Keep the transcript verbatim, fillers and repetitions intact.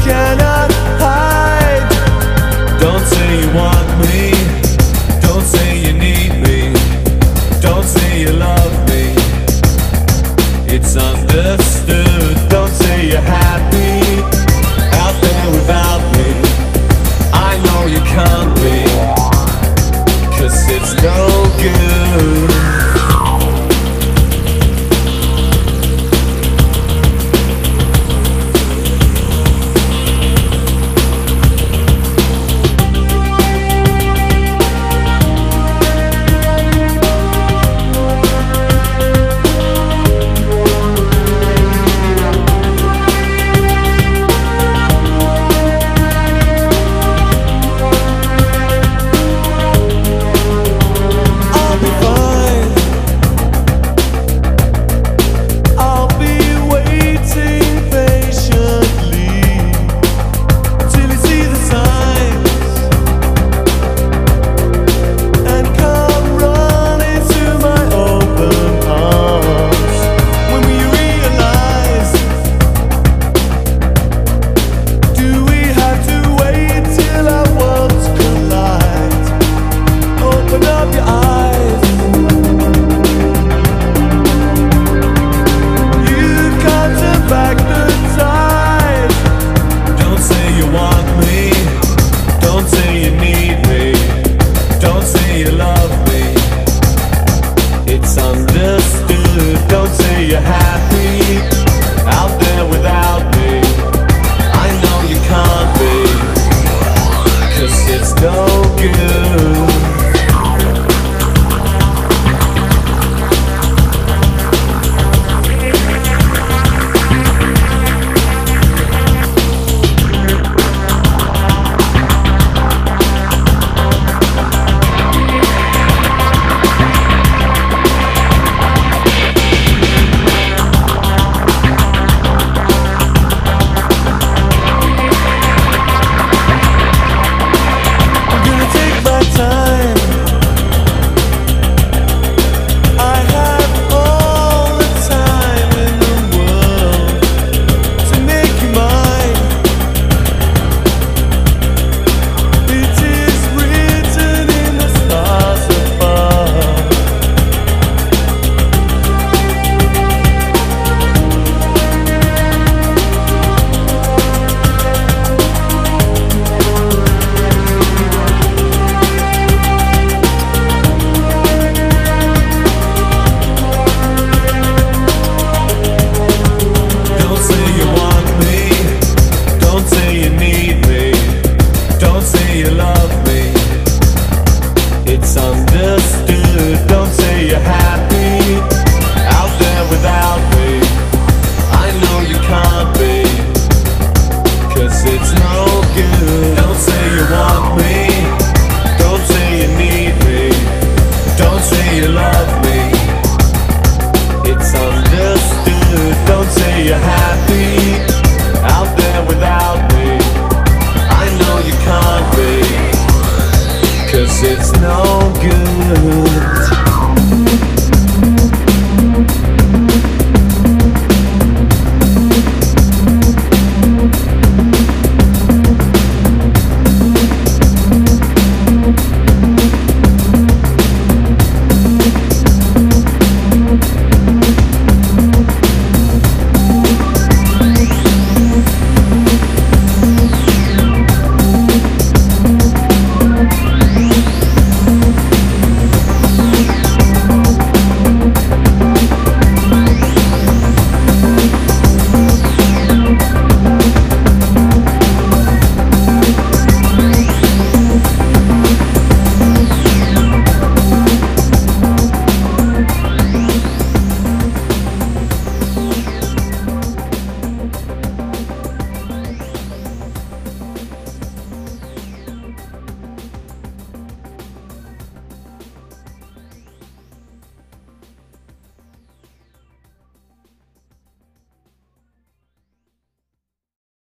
cannot hide. Don't say you want me, don't say you need me, don't say you love me. It's understood. Don't say you're happy out there without me. I know you can't be, 'cause it's no good. Don't say you're happy out there without me. I know you can't be, 'cause it's no good. It's understood. Don't say you're happy out there without me. I know you can't be, 'cause it's no good. Don't say you want